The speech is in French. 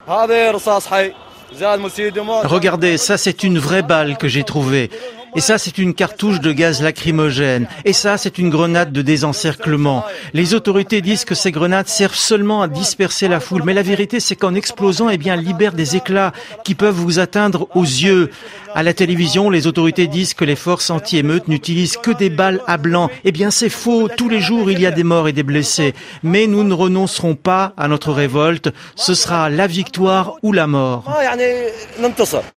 Regardez, ça c'est une vraie balle que j'ai trouvée. Et ça, c'est une cartouche de gaz lacrymogène. Et ça, c'est une grenade de désencerclement. Les autorités disent que ces grenades servent seulement à disperser la foule. Mais la vérité, c'est qu'en explosant, elles libèrent des éclats qui peuvent vous atteindre aux yeux. À la télévision, les autorités disent que les forces anti-émeutes n'utilisent que des balles à blanc. Eh bien, c'est faux. Tous les jours, il y a des morts et des blessés. Mais nous ne renoncerons pas à notre révolte. Ce sera la victoire ou la mort.